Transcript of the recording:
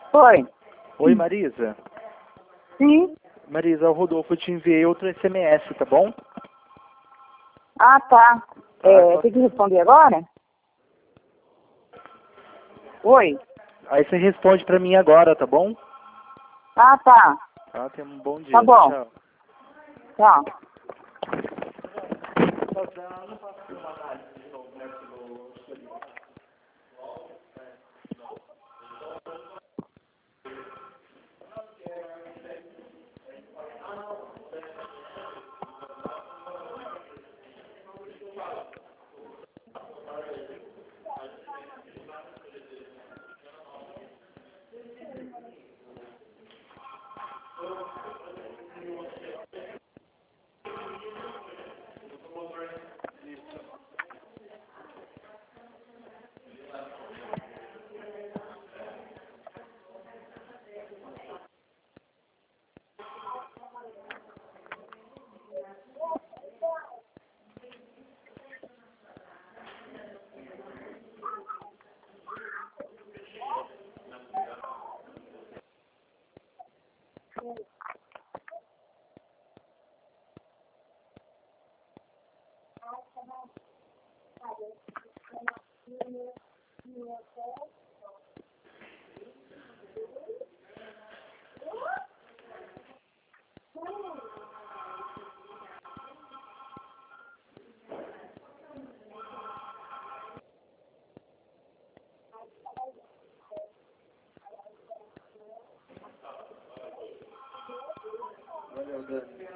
Oi. Oi, Marisa. Sim. Marisa, o Rodolfo, eu te enviei outro SMS, tá bom? Ah, tá. Tem que responder agora? Oi. Aí você responde pra mim agora, tá bom? Ah, tá. Tá, tenha um bom dia. Tá bom. Tchau. Tá. Valeu, Dani.